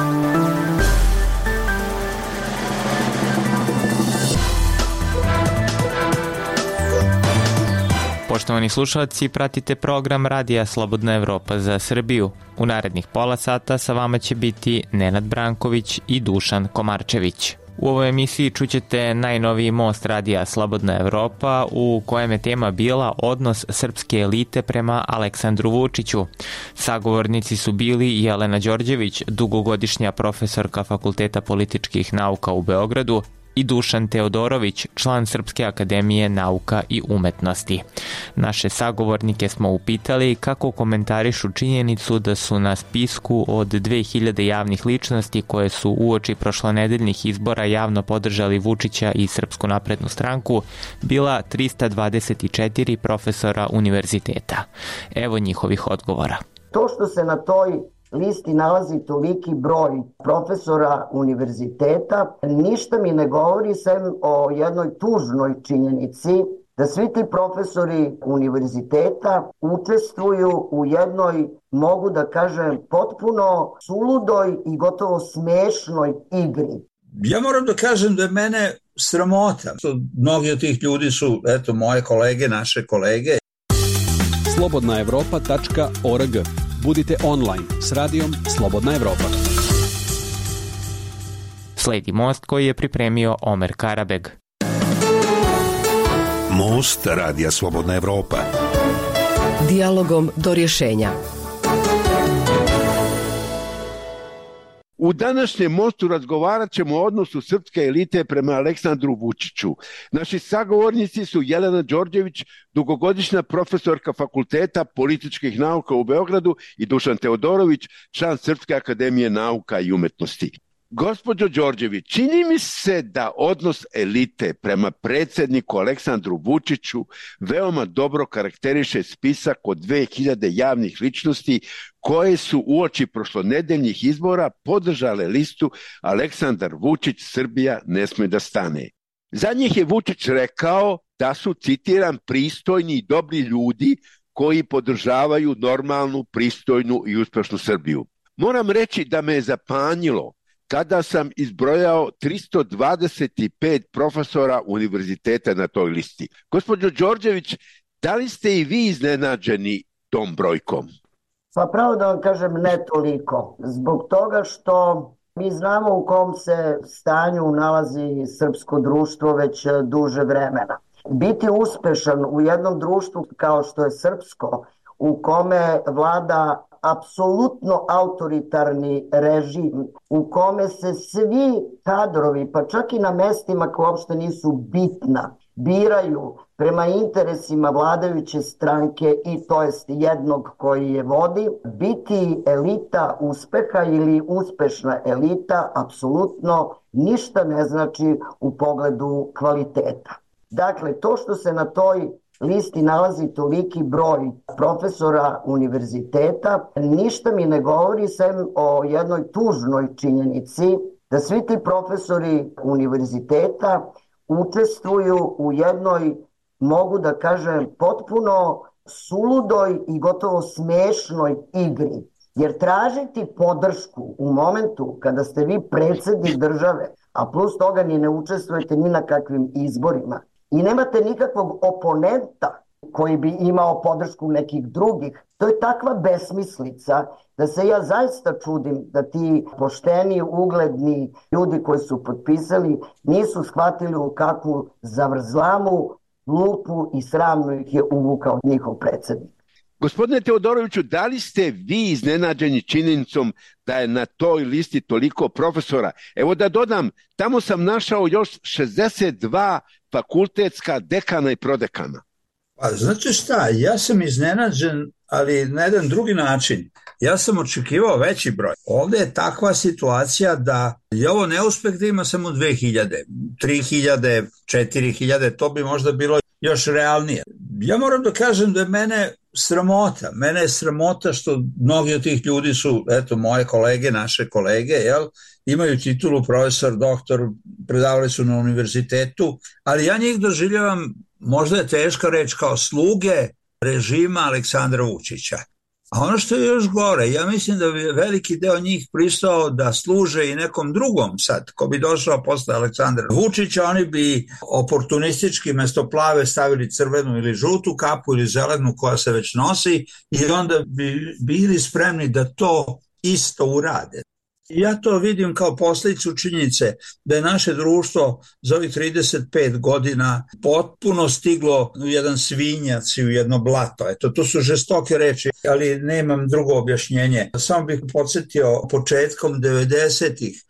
Poštovani slušalci, pratite program Radija Slobodna Evropa za Srbiju. U narednih pola sata sa vama će biti Nenad Branković i Dušan Komarčević. U ovoj emisiji čućete najnoviji most Radija Slobodna Evropa u kojem je tema bila odnos srpske elite prema Aleksandru Vučiću. Sagovornici su bili Jelena Đorđević, dugogodišnja profesorka Fakulteta političkih nauka u Beogradu, i Dušan Teodorović, član Srpske akademije nauka i umetnosti. Naše sagovornike smo upitali kako komentarišu činjenicu da su na spisku od 2000 javnih ličnosti koje su uoči prošlonedeljnih izbora javno podržali Vučića i Srpsku naprednu stranku bila 324 profesora univerziteta. Evo njihovih odgovora. To što se na toj listi nalazi toliki broj profesora univerziteta, ništa mi ne govori sem o jednoj tužnoj činjenici da svi ti profesori univerziteta učestvuju u jednoj, mogu da kažem, potpuno suludoj i gotovo smešnoj igri. Ja moram da kažem da je mene sramota. Mnogi od tih ljudi su, eto, moje kolege, naše kolege. slobodnaevropa.org. Budite online s radijom Slobodna Evropa. Sledi most koji je pripremio Omer Karabeg. Most Radija Slobodna Evropa. Dijalogom do rješenja. U današnjem mostu razgovarat ćemo o odnosu srpske elite prema Aleksandru Vučiću. Naši sagovornici su Jelena Đorđević, dugogodišnja profesorka Fakulteta političkih nauka u Beogradu, i Dušan Teodorović, član Srpske akademije nauka i umetnosti. Gospođo Đorđević, čini mi se da odnos elite prema predsjedniku Aleksandru Vučiću veoma dobro karakteriše spisak od 2000 javnih ličnosti koje su uoči prošlonedeljnih izbora podržale listu Aleksandar Vučić, Srbija ne sme da stane. Za njih je Vučić rekao da su, citiram, pristojni i dobri ljudi koji podržavaju normalnu, pristojnu i uspešnu Srbiju. Moram reći da me je zapanjilo kada sam izbrojao 325 profesora univerziteta na toj listi. Gospođo Đorđević, da li ste i vi iznenađeni tom brojkom? Pa pravo da vam kažem, ne toliko. Zbog toga što mi znamo u kom se stanju nalazi srpsko društvo već duže vremena. Biti uspešan u jednom društvu kao što je srpsko, u kome vlada apsolutno autoritarni režim, u kome se svi kadrovi, pa čak i na mestima koje uopšte nisu bitna, biraju prema interesima vladajuće stranke i to jest jednog koji je vodi, biti elita uspeha ili uspešna elita apsolutno ništa ne znači u pogledu kvaliteta. Dakle, to što se na toj listi nalazi toliki broj profesora univerziteta, ništa mi ne govori sem o jednoj tužnoj činjenici da svi ti profesori univerziteta učestvuju u jednoj, mogu da kažem, potpuno suludoj i gotovo smešnoj igri. Jer tražiti podršku u momentu kada ste vi predsjednik države, a plus toga ni ne učestvujete ni na kakvim izborima, i nemate nikakvog oponenta koji bi imao podršku nekih drugih, to je takva besmislica da se ja zaista čudim da ti pošteni, ugledni ljudi koji su potpisali nisu shvatili u kakvu zavrzlamu, lupu i sramnu ih je uvukao njihov predsjednik. Gospodine Teodoroviću, da li ste vi iznenađeni činjenicom da je na toj listi toliko profesora? Evo da dodam, tamo sam našao još 62 fakultetska dekana i prodekana. Pa znate šta, ja sam iznenađen, ali na jedan drugi način. Ja sam očekivao veći broj. Ovdje je takva situacija da je ovo neuspeh da ima samo 2000, 3000, 4000, to bi možda bilo još realnije. Ja moram da kažem da je mene sramota. Mene je sramota što mnogi od tih ljudi su, eto, moje kolege, naše kolege, imaju titulu profesor, doktor, predavali su na univerzitetu, ali ja njih doživljavam, možda je teška reč, kao sluge režima Aleksandra Vučića. A ono što je još gore, ja mislim da bi veliki deo njih pristao da služe i nekom drugom sad, ko bi došao posle Aleksandra Vučića, oni bi oportunistički mesto plave stavili crvenu ili žutu kapu ili zelenu koja se već nosi i onda bi bili spremni da to isto urade. Ja to vidim kao posljedicu činjenice da je naše društvo za ovih 35 godina potpuno stiglo u jedan svinjac i u jedno blato. Eto, to su žestoke reči, ali nemam drugo objašnjenje. Samo bih podsjetio, početkom 90-ih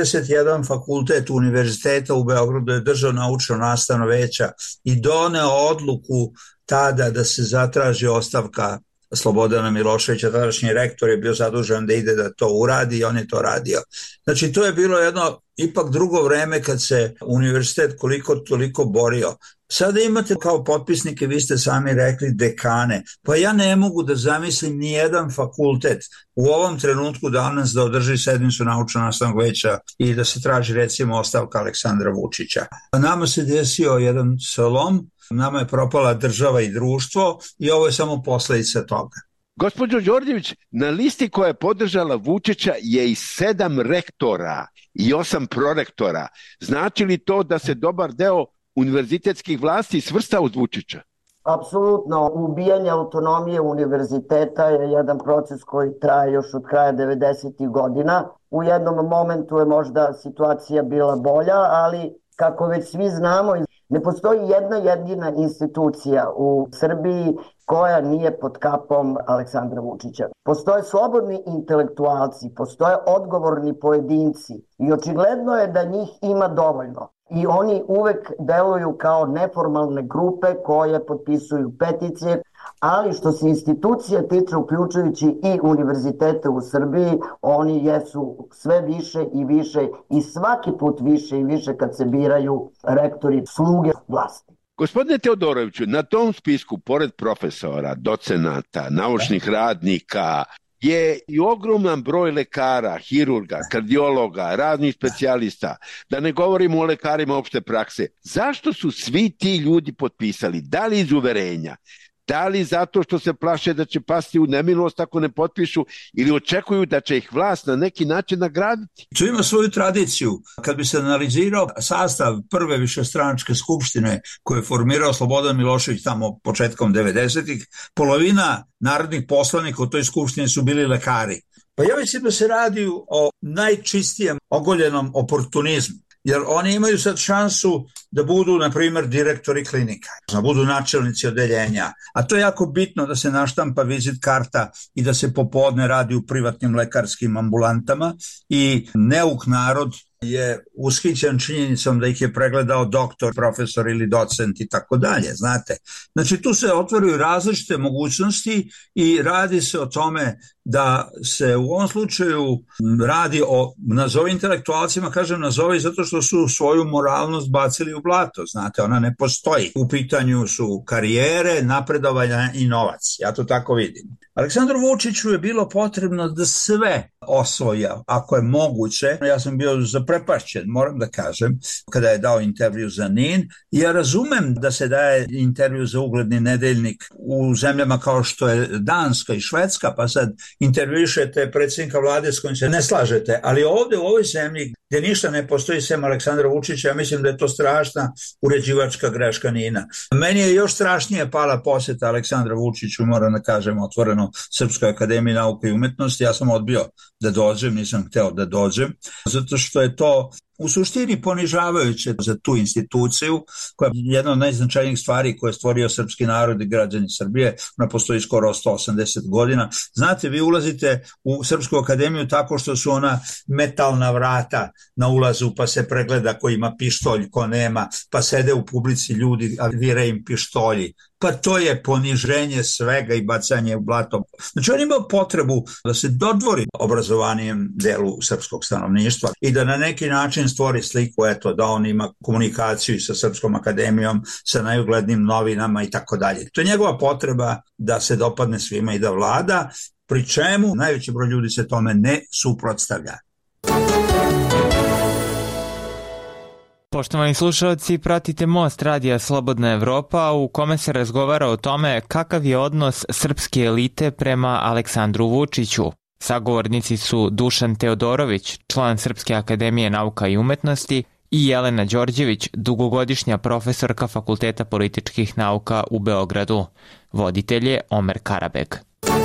31 fakultet univerziteta u Beogradu je držao naučno-nastavno veća i doneo odluku tada da se zatraži ostavka Slobodana Miloševića, tadašnji rektor je bio zadužen da ide da to uradi i on je to radio. Znači to je bilo jedno ipak drugo vreme kad se univerzitet koliko toliko borio. Sada imate kao potpisnike, vi ste sami rekli, dekane. Pa ja ne mogu da zamislim ni jedan fakultet u ovom trenutku danas da održi sednicu naučno-nastavnog veća i da se traži recimo ostavka Aleksandra Vučića. Nama se desio jedan slom, nama je propala država i društvo i ovo je samo posledica toga. Gospođo Đorđević, na listi koja je podržala Vučića je i 7 rektora i 8 prorektora. Znači li to da se dobar deo univerzitetskih vlasti svrsta uz Vučića? Apsolutno, ubijanje autonomije univerziteta je jedan proces koji traje još od kraja 90. godina. U jednom momentu je možda situacija bila bolja, ali kako već svi znamo, ne postoji jedna jedina institucija u Srbiji koja nije pod kapom Aleksandra Vučića. Postoje slobodni intelektualci, postoje odgovorni pojedinci i očigledno je da njih ima dovoljno. I oni uvek deluju kao neformalne grupe koje potpisuju peticije, ali što se institucija tiče, uključujući i univerzitete u Srbiji, oni jesu sve više i više i svaki put više i više kad se biraju rektori sluge vlasti. Gospodine Teodoroviću, na tom spisku, pored profesora, docenata, naučnih radnika, je i ogroman broj lekara, hirurga, kardiologa, raznih specijalista, da ne govorimo o lekarima opšte prakse. Zašto su svi ti ljudi potpisali? Da li iz uverenja? Da li zato što se plaše da će pasti u nemilost ako ne potpišu ili očekuju da će ih vlast na neki način nagraditi? To ima svoju tradiciju. Kad bi se analizirao sastav prve višestranačke skupštine koje je formirao Slobodan Milošević tamo početkom 90-ih, polovina narodnih poslanika u toj skupštini su bili lekari. Pa ja mislim da se radi o najčistijem ogoljenom oportunizmu. Jer oni imaju sad šansu da budu, na primjer, direktori klinika, da budu načelnici odeljenja. A to je jako bitno da se naštampa vizit karta i da se popodne radi u privatnim lekarskim ambulantama i neuk narod je ushićen činjenicom da ih je pregledao doktor, profesor ili docent i tako dalje, znate. Znači tu se otvaraju različite mogućnosti i radi se o tome da se u ovom slučaju radi o, nazovi intelektualcima, kažem nazovi zato što su svoju moralnost bacili u blato, znate, ona ne postoji. U pitanju su karijere, napredovanja i novac, ja to tako vidim. Aleksandru Vučiću je bilo potrebno da sve osvoja, ako je moguće. Ja sam bio zaprepašćen, moram da kažem, kada je dao intervju za NIN. Ja razumem da se daje intervju za ugledni nedeljnik u zemljama kao što je Danska i Švedska, pa sad intervjušete predsjednika vlade s kojim se ne slažete, ali ovde u ovoj zemlji gdje ništa ne postoji sem Aleksandra Vučića, ja mislim da je to strašna uređivačka greška NIN-a. Meni je još strašnije pala posjeta Aleksandra Vučiću, moram da kažem otvoreno, Srpskoj akademiji nauke i umetnosti. Ja sam odbio da dođem, nisam hteo da dođem, zato što je to u suštini ponižavajuće za tu instituciju, koja je jedna od najznačajnijih stvari koje je stvorio srpski narod i građani Srbije. Ona postoji skoro 180 godina. Znate, vi ulazite u Srpsku akademiju tako što su ona metalna vrata na ulazu, pa se pregleda ko ima pištolj, ko nema, pa sede u publici ljudi, a vire im pištolji. Pa to je poniženje svega i bacanje u blato. Znači on imao potrebu da se dodvori obrazovanijem delu srpskog stanovništva i da na neki način stvori sliku, eto, da on ima komunikaciju sa Srpskom akademijom, sa najuglednijim novinama i tako dalje. To je njegova potreba da se dopadne svima i da vlada, pri čemu najveći broj ljudi se tome ne suprotstavlja. Poštovani slušalci, pratite Most radija Slobodna Evropa u kome se razgovara o tome kakav je odnos srpske elite prema Aleksandru Vučiću. Sagovornici su Dušan Teodorović, član Srpske akademije nauka i umetnosti, i Jelena Đorđević, dugogodišnja profesorka Fakulteta političkih nauka u Beogradu. Voditelj je Omer Karabeg.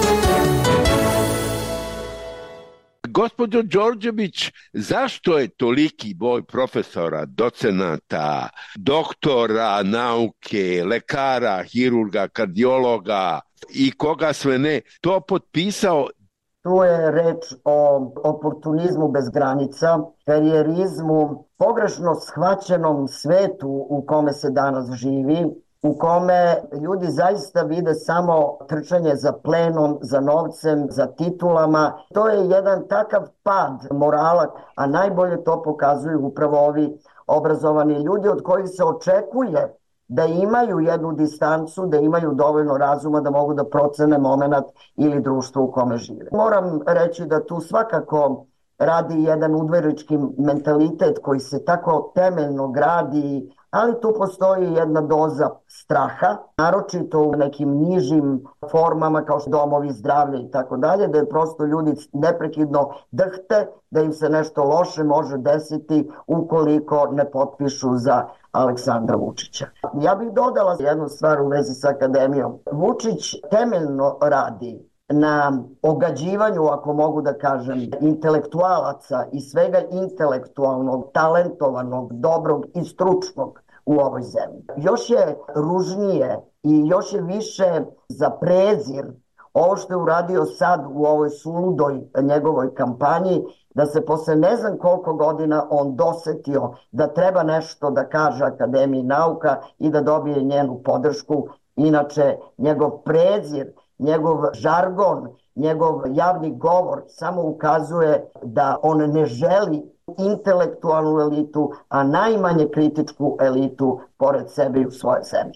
Gospođo Đorđević, zašto je toliki broj profesora, docenata, doktora nauke, lekara, hirurga, kardiologa i koga sve ne to potpisao? Tu je reč o oportunizmu bez granica, karijerizmu, pogrešno shvaćenom svetu u kome se danas živi, u kome ljudi zaista vide samo trčanje za plenom, za novcem, za titulama. To je jedan takav pad morala, a najbolje to pokazuju upravo ovi obrazovani ljudi od kojih se očekuje da imaju jednu distancu, da imaju dovoljno razuma da mogu da procene moment ili društvo u kome žive. Moram reći da tu svakako radi jedan udverički mentalitet koji se tako temeljno gradi, ali tu postoji jedna doza straha, naročito u nekim nižim formama kao što domovi zdravlja i tako dalje, da je prosto ljudi neprekidno drhte, da im se nešto loše može desiti ukoliko ne potpišu za Aleksandra Vučića. Ja bih dodala jednu stvar u vezi sa akademijom. Vučić temeljno radi na ogađivanju, ako mogu da kažem, intelektualaca i svega intelektualnog, talentovanog, dobrog i stručnog u ovoj zemlji. Još je ružnije i još je više za prezir ovo što je uradio sad u ovoj suludoj njegovoj kampanji, da se posle ne znam koliko godina on dosetio da treba nešto da kaže Akademiji nauka i da dobije njenu podršku. Inače, njegov prezir, njegov žargon, njegov javni govor samo ukazuje da on ne želi intelektualnu elitu, a najmanje kritičku elitu pored sebe i u svojoj zemlji.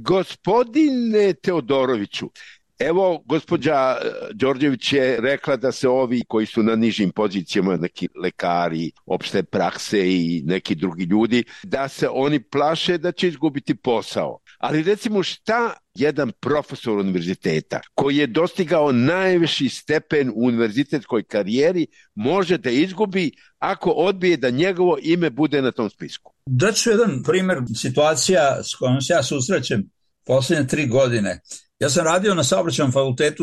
Gospodine Teodoroviću, evo, gospođa Đorđević je rekla da se ovi koji su na nižim pozicijama, neki lekari, opšte prakse i neki drugi ljudi, da se oni plaše da će izgubiti posao. Ali recimo šta jedan profesor univerziteta koji je dostigao najviši stepen u univerzitetskoj karijeri može da izgubi ako odbije da njegovo ime bude na tom spisku? Daću jedan primer situacija s kojom se ja susrećem poslednje 3 godine. Ja sam radio na Saobraćajnom fakultetu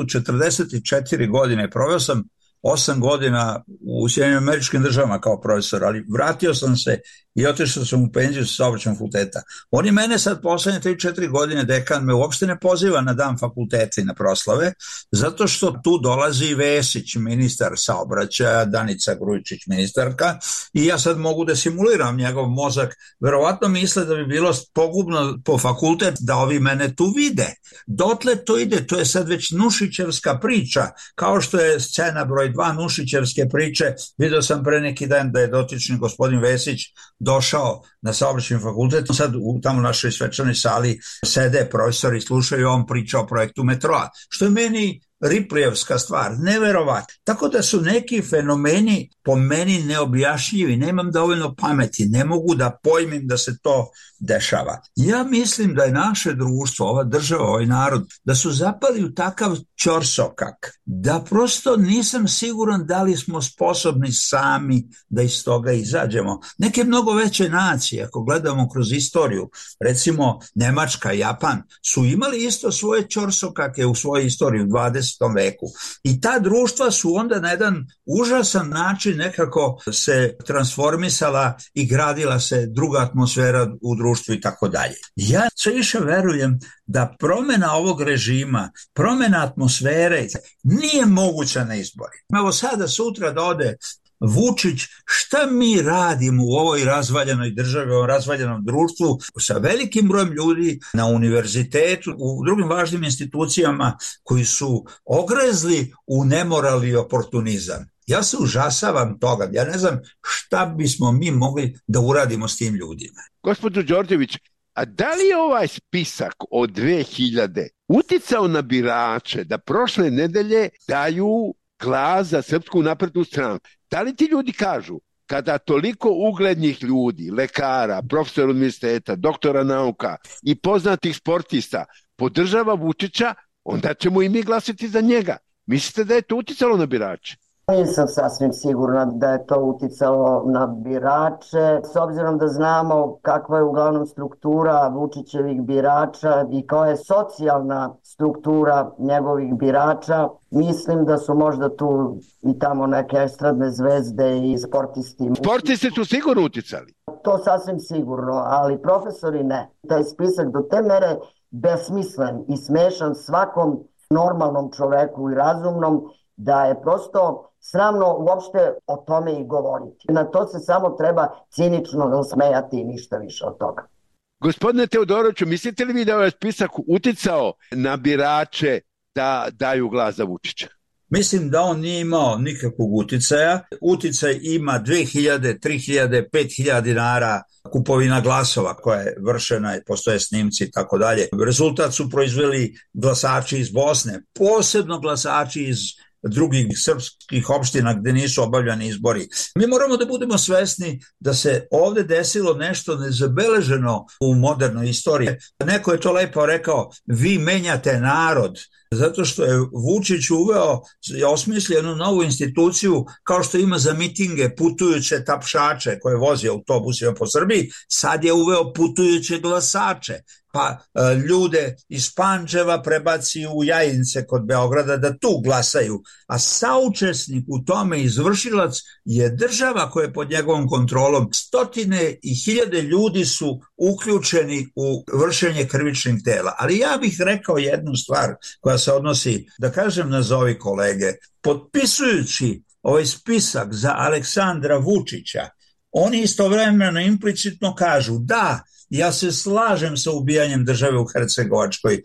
44 godine, proveo sam 8 godina u Sjedinjenim Američkim Državama kao profesor, ali vratio sam se i otišao sam u penziju sa Saobraćajnog fakulteta. Oni mene sad poslednje 3-4 godine, dekan me uopšte ne poziva na dan fakulteta i na proslave, zato što tu dolazi Vesić, ministar saobraćaja, Danica Grujičić, ministarka, i ja sad mogu da simuliram njegov mozak. Verovatno misle da bi bilo pogubno po fakultet da ovi mene tu vide. Dotle to ide, to je sad već Nušićevska priča, kao što je scena broj 2 Nušićevske priče. Video sam pre neki dan da je dotični gospodin Vesić došao na Saobraćajni fakultet. Sad u tamo našoj svečanoj sali sede profesori, slušaju, on priča o projektu metroa, što je meni Ripleyevska stvar, neverovatno. Tako da su neki fenomeni po meni neobjašnjivi, nemam dovoljno pameti, ne mogu da pojmim da se to dešava. Ja mislim da je naše društvo, ova država, ovaj narod, da su zapali u takav ćorsokak, da prosto nisam siguran da li smo sposobni sami da iz toga izađemo. Neke mnogo veće nacije, ako gledamo kroz istoriju, recimo Nemačka, Japan, su imali isto svoje ćorsokake u svojoj istoriji u 20. veku. I ta društva su onda na jedan užasan način nekako se transformisala i gradila se druga atmosfera u društvu i tako dalje. Ja sve više verujem da promena ovog režima, promena atmosfere nije moguća na izbori. Evo sada sutra da ode Vučić, šta mi radimo u ovoj razvaljenoj državi, u ovom razvaljenom društvu sa velikim brojem ljudi na univerzitetu, u drugim važnim institucijama koji su ogrezli u nemoral i oportunizam. Ja se užasavam toga, ja ne znam šta bismo mi mogli da uradimo s tim ljudima. Gospođo Đorđević, a da li je ovaj spisak od 2000 uticao na birače da prošle nedelje daju glas za Srpsku naprednu stranu? Da li ti ljudi kažu, kada toliko uglednih ljudi, lekara, profesora univerziteta, doktora nauka i poznatih sportista podržava Vučića, onda ćemo i mi glasiti za njega. Mislite da je to uticalo na birače? Nisam sasvim sigurna da je to uticalo na birače, s obzirom da znamo kakva je uglavnom struktura Vučićevih birača i koja je socijalna struktura njegovih birača. Mislim da su možda tu i tamo neke estradne zvezde i sportisti. Sportisti su sigurno uticali. To sasvim sigurno, ali profesori ne. Taj spisak do te mere besmislen i smešan svakom normalnom čoveku i razumnom da je prosto sramno uopšte o tome i govoriti. Na to se samo treba cinično smejati i ništa više od toga. Gospodine Teodoroviću, mislite li vi da je ovaj spisak uticao na birače da daju glas za Vučića? Mislim da on nije imao nikakvog uticaja. Uticaj ima 2000, 3000, 5000 dinara kupovina glasova koja je vršena i postoje snimci i tako dalje. Rezultat su proizveli glasači iz Bosne, posebno glasači iz drugih srpskih opština gde nisu obavljani izbori. Mi moramo da budemo svesni da se ovde desilo nešto nezabeleženo u modernoj istoriji. Neko je to lepo rekao, vi menjate narod, zato što je Vučić uveo, osmislio jednu novu instituciju kao što ima za mitinge putujuće tapšače koje vozi autobusima po Srbiji, sad je uveo putujuće glasače. Pa ljude iz Pančeva prebaci u Jajince kod Beograda da tu glasaju, a saučesnik u tome izvršilac je država koja je pod njegovom kontrolom. Stotine i hiljade ljudi su uključeni u vršenje krivičnih dela. Ali ja bih rekao jednu stvar koja se odnosi, da kažem nazovi kolege, potpisujući ovaj spisak za Aleksandra Vučića, oni istovremeno implicitno kažu da, ja se slažem sa ubijanjem države u Hercegovačkoj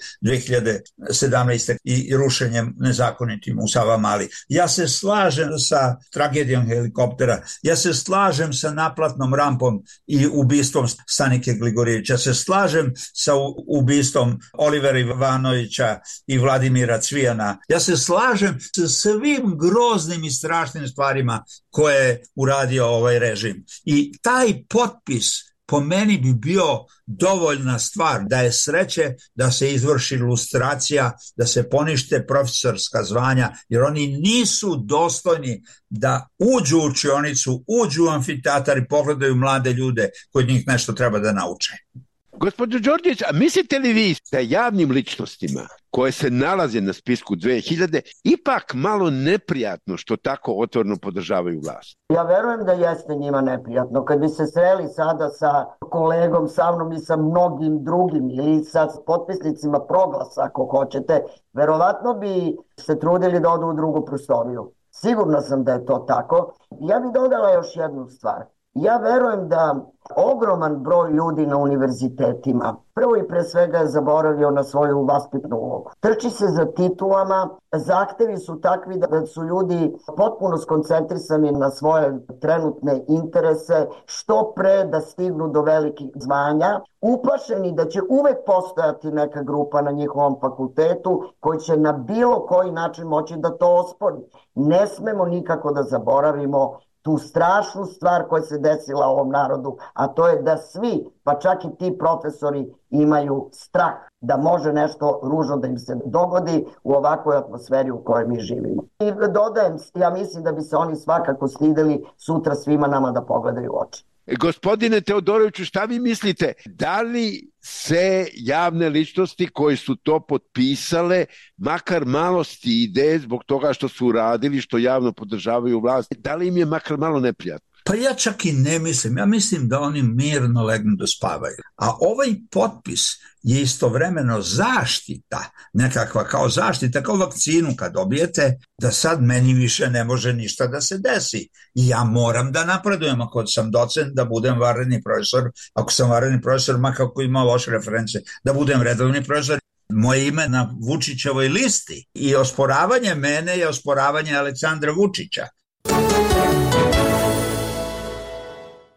2017. i rušenjem nezakonitim u Savamali. Ja se slažem sa tragedijom helikoptera. Ja se slažem sa naplatnom rampom i ubistvom Stanike Gligorijevića. Ja se slažem sa ubistvom Olivera Ivanovića i Vladimira Cvijana. Ja se slažem sa svim groznim i strašnim stvarima koje je uradio ovaj režim. I taj potpis po meni bi bio dovoljna stvar da je sreće da se izvrši lustracija, da se ponište profesorska zvanja, jer oni nisu dostojni da uđu u učionicu, uđu u amfiteatar i pogledaju mlade ljude koji njih nešto treba da nauče. Gospođo Đorđević, a mislite li vi da javnim ličnostima koje se nalaze na spisku 2000 ipak malo neprijatno što tako otvoreno podržavaju vlast? Ja verujem da jeste njima neprijatno. Kad bi se sreli sada sa kolegom, sa mnom i sa mnogim drugim ili sa potpisnicima Proglasa, ako hoćete, verovatno bi se trudili da odu u drugu prostoriju. Sigurna sam da je to tako. Ja bih dodala još jednu stvar. Ja verujem da ogroman broj ljudi na univerzitetima prvo i pre svega je zaboravio na svoju vaspitnu ulogu. Trči se za titulama, zahtevi su takvi da su ljudi potpuno skoncentrisani na svoje trenutne interese, što pre da stignu do velikih zvanja, uplašeni da će uvek postojati neka grupa na njihovom fakultetu koji će na bilo koji način moći da to ospori. Ne smemo nikako da zaboravimo tu strašnu stvar koja se desila ovom narodu, a to je da svi, pa čak i ti profesori, imaju strah da može nešto ružno da im se dogodi u ovakvoj atmosferi u kojoj mi živimo. I dodajem, ja mislim da bi se oni svakako stideli sutra svima nama da pogledaju u oči. Gospodine Teodoroviću, šta vi mislite? Da li se javne ličnosti koji su to potpisale makar malo stide zbog toga što su uradili, što javno podržavaju vlast? Da li im je makar malo neprijatno? Pa ja čak i ne mislim. Ja mislim da oni mirno legnu da spavaju. A ovaj potpis je istovremeno zaštita, nekakva kao zaštita, kao vakcinu kad dobijete, da sad meni više ne može ništa da se desi. I ja moram da napredujem, ako sam docent, da budem vanredni profesor, ako sam vanredni profesor, makako ima loše reference, da budem redovni profesor. Moje ime na Vučićevoj listi i osporavanje mene je osporavanje Aleksandra Vučića.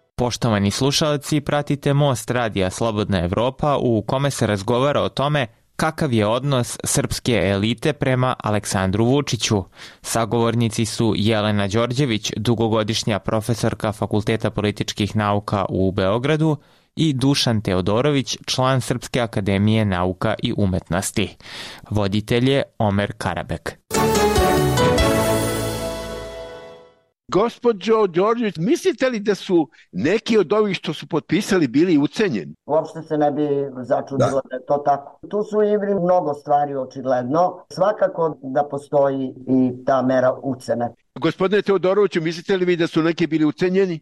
Poštovani slušalci, pratite Most radija Slobodna Evropa u kome se razgovara o tome Kakav je odnos srpske elite prema Aleksandru Vučiću? Sagovornici su Jelena Đorđević, dugogodišnja profesorka Fakulteta političkih nauka u Beogradu, i Dušan Teodorović, član Srpske akademije nauka i umetnosti. Voditelj je Omer Karabek. Gospođo Đorđević, mislite li da su neki od ovih što su potpisali bili ucenjeni? Uopšte se ne bi začudilo da je to tako. Tu su i mnogo stvari očigledno. Svakako da postoji i ta mera ucene. Gospodine Teodoroviću, mislite li vi da su neki bili ucenjeni?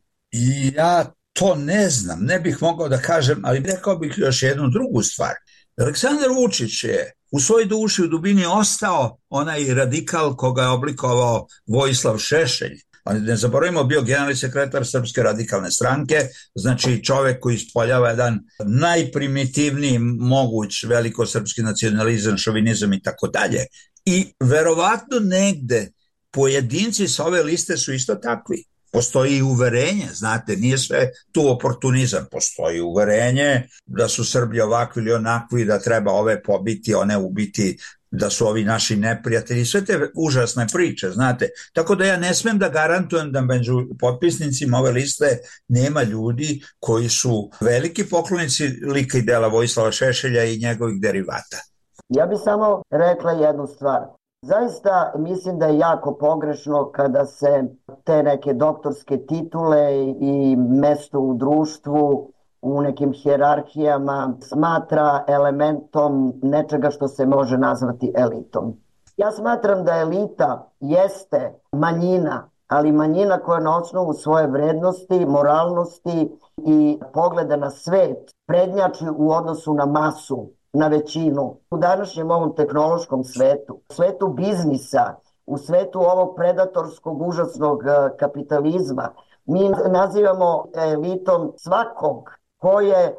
Ja to ne znam, ne bih mogao da kažem, ali rekao bih još jednu drugu stvar. Aleksandar Vučić je u svojoj duši, u dubini ostao onaj radikal koga je oblikovao Vojislav Šešelj. Ali ne zaboravimo, bio generalni sekretar Srpske radikalne stranke, znači čovek koji ispoljava jedan najprimitivniji moguć velikosrpski nacionalizam, šovinizam i tako dalje. I verovatno negde pojedinci sa ove liste su isto takvi. Postoji uverenje, znate, nije sve tu oportunizam, postoji uverenje da su Srbi ovakvi ili onakvi, da treba ove pobiti, one ubiti, da su ovi naši neprijatelji, sve te užasne priče, znate. Tako da ja ne smem da garantujem da među potpisnicima ove liste nema ljudi koji su veliki poklonici lika i dela Vojislava Šešelja i njegovih derivata. Ja bih samo rekla jednu stvar. Zaista mislim da je jako pogrešno kada se te neke doktorske titule i mesto u društvu u nekim hijerarhijama smatra elementom nečega što se može nazvati elitom. Ja smatram da elita jeste manjina, ali manjina koja na osnovu svoje vrednosti, moralnosti i pogleda na svet prednjači u odnosu na masu, na većinu. U današnjem ovom tehnološkom svetu, svetu biznisa, u svetu ovog predatorskog užasnog kapitalizma, mi nazivamo elitom svakog ko je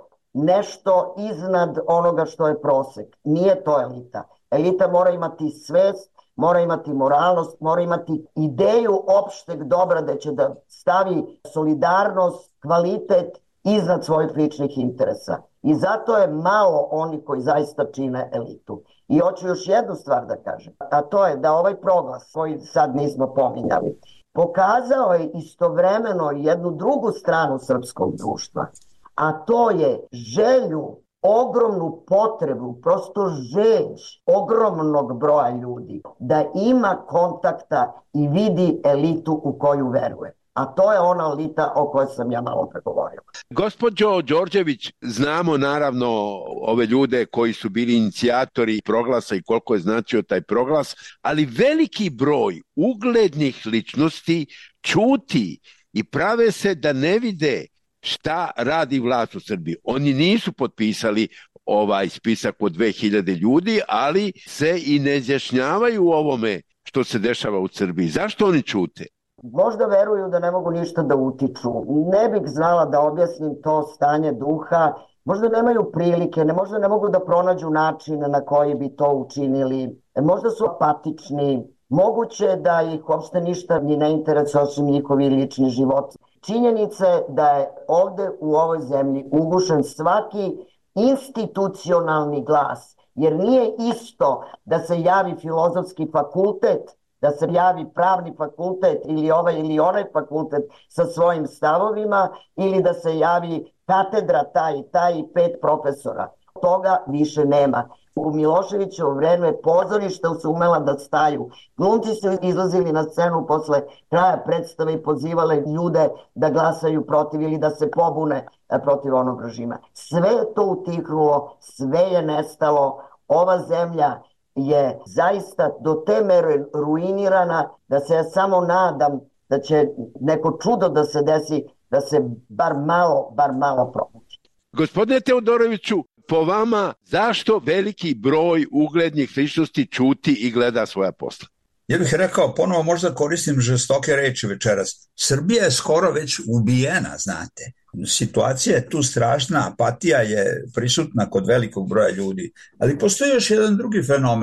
nešto iznad onoga što je prosek. Nije to elita. Elita mora imati svest, mora imati moralnost, mora imati ideju opšteg dobra da će da stavi solidarnost, kvalitet iznad svojih ličnih interesa. I zato je malo oni koji zaista čine elitu. I hoću još jednu stvar da kažem, a to je da ovaj proglas koji sad nismo pominjali, pokazao je istovremeno jednu drugu stranu srpskog društva, a to je želju, ogromnu potrebu, prosto žeđ ogromnog broja ljudi da ima kontakta i vidi elitu u koju veruje. A to je ona elita o kojoj sam ja malo pregovorio. Gospođo Đorđević, znamo naravno ove ljude koji su bili inicijatori proglasa i koliko je značio taj proglas, ali veliki broj uglednih ličnosti ćuti i prave se da ne vide šta radi vlast u Srbiji. Oni nisu potpisali ovaj spisak od 2000 ljudi, ali se i ne izjašnjavaju u ovome što se dešava u Srbiji. Zašto oni ćute? Možda veruju da ne mogu ništa da utiču. Ne bih znala da objasnim to stanje duha. Možda nemaju prilike, možda ne mogu da pronađu način na koji bi to učinili. Možda su apatični. Moguće da ih uopšte ništa ni ne interesuje osim njihovi lični život. Činjenica je da je ovde u ovoj zemlji ugušen svaki institucionalni glas. Jer nije isto da se javi filozofski fakultet, da se javi pravni fakultet ili ovaj ili onaj fakultet sa svojim stavovima ili da se javi katedra taj i taj i 5 profesora. Toga više nema. U Miloševićevo vreme pozorišta su umela da staju. Glumci su izlazili na scenu posle kraja predstave i pozivale ljude da glasaju protiv ili da se pobune protiv onog režima. Sve je to utihnulo, sve je nestalo. Ova zemlja je zaista do te mere ruinirana da se ja samo nadam da će neko čudo da se desi, da se bar malo probući. Gospodine Teodoroviću, po vama, zašto veliki broj uglednih ličnosti ćuti i gleda svoja posla? Ja bih rekao, ponovo možda koristim žestoke reči večeras. Srbija je skoro već ubijena, znate. Situacija je tu strašna, apatija je prisutna kod velikog broja ljudi. Ali postoji još jedan drugi fenomen.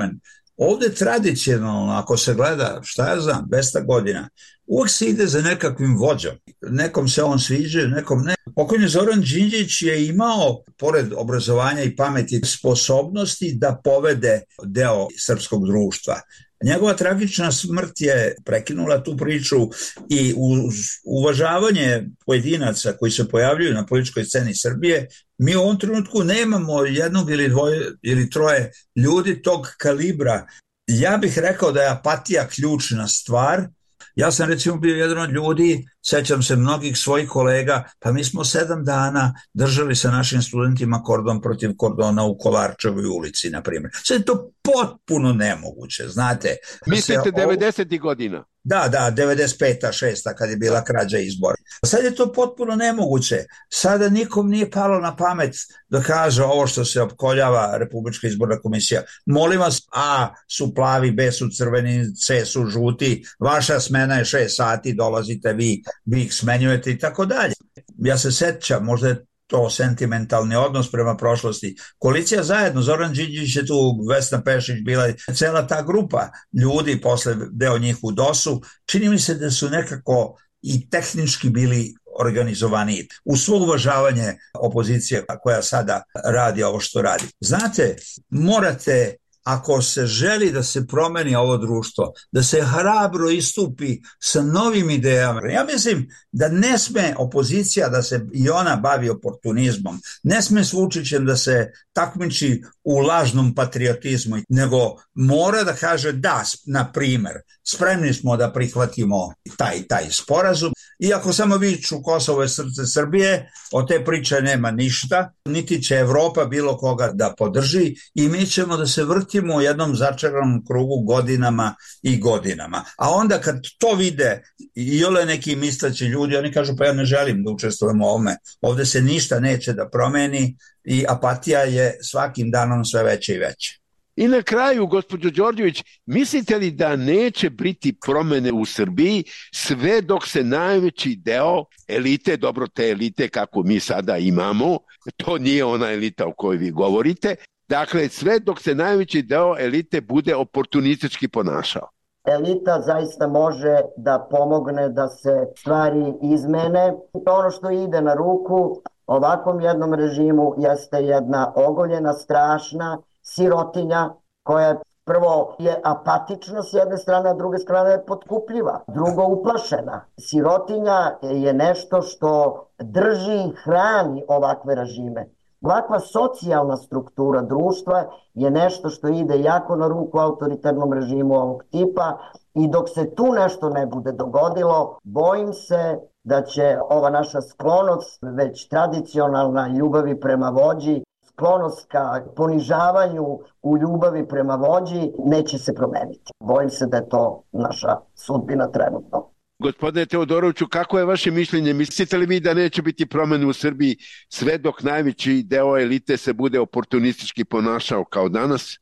Ovde tradicionalno, ako se gleda, šta ja znam, 200 godina, uvek se ide za nekakvim vođom. Nekom se on sviđa, nekom ne. Pokojni Zoran Đinđić je imao, pored obrazovanja i pameti, sposobnosti da povede deo srpskog društva. Njegova tragična smrt je prekinula tu priču i uz uvažavanje pojedinaca koji se pojavljuju na političkoj sceni Srbije, mi u ovom trenutku nemamo jednog ili dvoje ili troje ljudi tog kalibra. Ja bih rekao da je apatija ključna stvar. Ja sam recimo bio jedan od ljudi, sećam se mnogih svojih kolega, pa mi smo 7 dana držali sa našim studentima kordon protiv kordona u Kolarčevoj ulici, na primjer. Sad je to potpuno nemoguće, znate. Mislite 90. godina? Da, 95. 6. kad je bila krađa izbora. Sad je to potpuno nemoguće. Sada nikom nije palo na pamet da kaže ovo što se opkoljava Republička izborna komisija. Molim vas, A su plavi, B su crveni, C su žuti, vaša smena je 6 sati, dolazite vi ih smenjujete i tako dalje. Ja se sećam, možda je to sentimentalni odnos prema prošlosti. Koalicija zajedno, Zoran Đinđić je tu, Vesna Pešić bila, cela ta grupa ljudi, posle deo njih u DOS-u, čini mi se da su nekako i tehnički bili organizovaniji. U svo uvažavanje opozicije koja sada radi ovo što radi. Znate, morate, ako se želi da se promeni ovo društvo, da se hrabro istupi sa novim idejama. Ja mislim da ne sme opozicija da se i ona bavi oportunizmom, ne sme s Vučićem da se takmiči u lažnom patriotizmu, nego mora da kaže da, na primer, spremni smo da prihvatimo taj sporazum, iako samo viču Kosovo je srce Srbije, od te priče nema ništa, niti će Evropa bilo koga da podrži i mi ćemo da se vrtimo u jednom začaranom krugu godinama i godinama. A onda kad to vide i ole neki misleći ljudi, oni kažu pa ja ne želim da učestvujem u ovome, ovde se ništa neće da promeni i apatija je svakim danom sve veća i veća. I na kraju, gospođo Đorđević, mislite li da neće biti promene u Srbiji sve dok se najveći deo elite, dobro te elite kako mi sada imamo, to nije ona elita o kojoj vi govorite, dakle sve dok se najveći deo elite bude oportunistički ponašao? Elita zaista može da pomogne da se stvari izmene. Ono što ide na ruku ovakvom jednom režimu jeste jedna ogoljena, strašna sirotinja koja prvo je apatična s jedne strane, a druge strane je potkupljiva, drugo uplašena. Sirotinja je nešto što drži i hrani ovakve režime. Ovakva socijalna struktura društva je nešto što ide jako na ruku autoritarnom režimu ovog tipa i dok se tu nešto ne bude dogodilo, bojim se da će ova naša sklonost, već tradicionalna ljubavi prema vođi, sklonost ka ponižavanju u ljubavi prema vođi, neće se promeniti. Bojim se da je to naša sudbina trenutno. Gospodine Teodoroviću, kako je vaše mišljenje? Mislite li vi da neće biti promene u Srbiji sve dok najveći deo elite se bude oportunistički ponašao kao danas?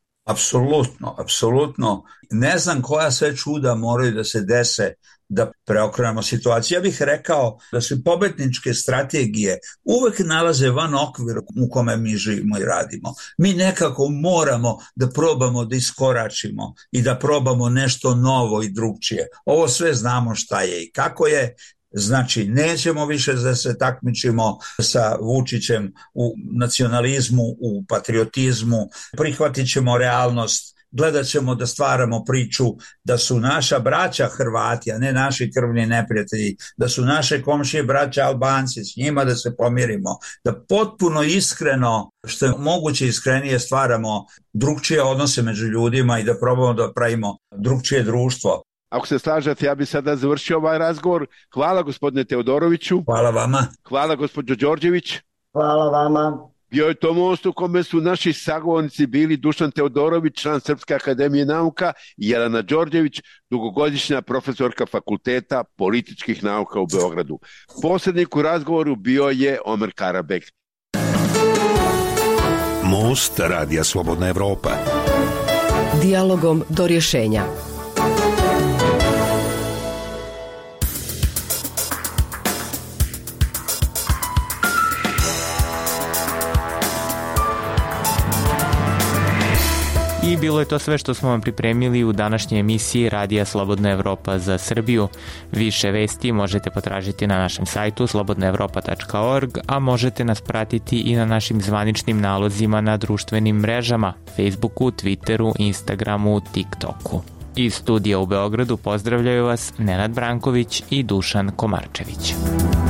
Apsolutno. Ne znam koja sve čuda moraju da se dese da preokrenemo situaciju. Ja bih rekao da se pobedničke strategije uvek nalaze van okvira u kome mi živimo i radimo. Mi nekako moramo da probamo da iskoračimo i da probamo nešto novo i drugčije. Ovo sve znamo šta je i kako je. Znači, nećemo više da se takmičimo sa Vučićem u nacionalizmu, u patriotizmu, prihvatit ćemo realnost, gledat ćemo da stvaramo priču da su naša braća Hrvati, a ne naši krvni neprijatelji, da su naše komšije braća Albanci, s njima da se pomirimo, da potpuno iskreno, što je moguće iskrenije, stvaramo drugčije odnose među ljudima i da probamo da pravimo drugčije društvo. Ako se slažete, ja bih sada završio ovaj razgovor. Hvala gospodine Teodoroviću. Hvala vama. Hvala gospođo Đorđević. Hvala vama. Bio je to most u kome su naši sagovornici bili Dušan Teodorović, član Srpske akademije nauka, i Jelena Đorđević, dugogodišnja profesorka Fakulteta političkih nauka u Beogradu. Posrednik u razgovoru bio je Omer Karabek. Most Radija Slobodna Evropa. Dijalogom do rješenja. I bilo je to sve što smo vam pripremili u današnjoj emisiji Radija Slobodna Evropa za Srbiju. Više vesti možete potražiti na našem sajtu slobodnaevropa.org, a možete nas pratiti i na našim zvaničnim nalozima na društvenim mrežama, Facebooku, Twitteru, Instagramu, TikToku. Iz studija u Beogradu pozdravljaju vas Nenad Branković i Dušan Komarčević.